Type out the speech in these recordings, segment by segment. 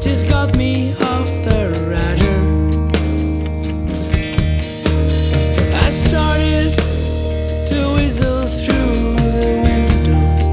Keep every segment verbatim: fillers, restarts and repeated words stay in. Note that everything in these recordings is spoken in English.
just got me off the rudder. I started to whistle through the windows.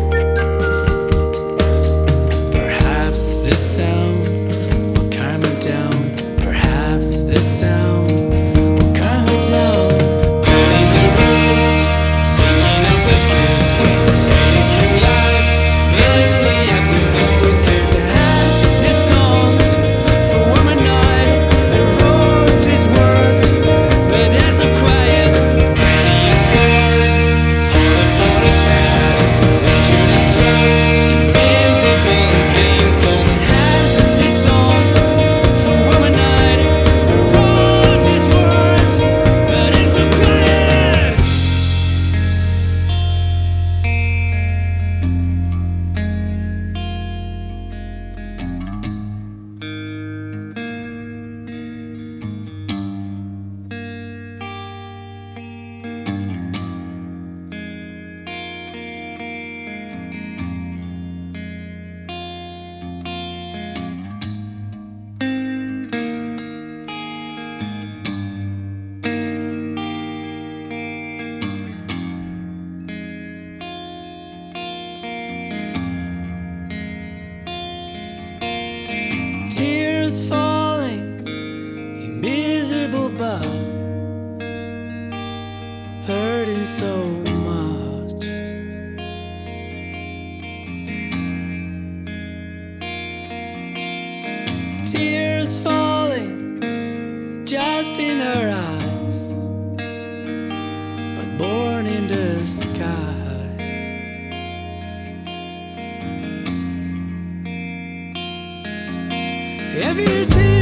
Perhaps this sound will calm me down. Perhaps this sound will calm me down. Burning the roads, thinking of the feelings, saving life, mainly at the noses. I had these songs for woman night. I wrote these words, but as I'm quiet, Many scars, all the bad, into the strong, invisible, painful. had these songs for woman night. I wrote these words, but as I'm quiet. Tears falling, invisible but hurting so much. Tears falling just in her eyes, but born in the sky. Every day